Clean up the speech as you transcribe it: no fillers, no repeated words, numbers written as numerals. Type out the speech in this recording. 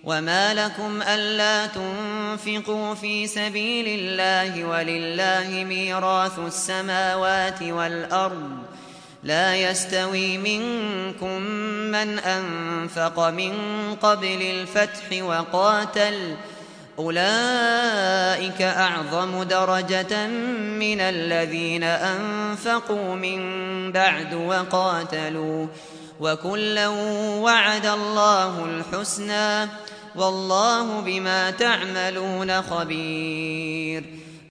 وما لكم ألا تنفقوا في سبيل الله ولله ميراث السماوات والأرض لا يستوي منكم من أنفق من قبل الفتح وقاتل أولئك أعظم درجة من الذين أنفقوا من بعد وقاتلوا وكلا وعد الله الحسنى والله بما تعملون خبير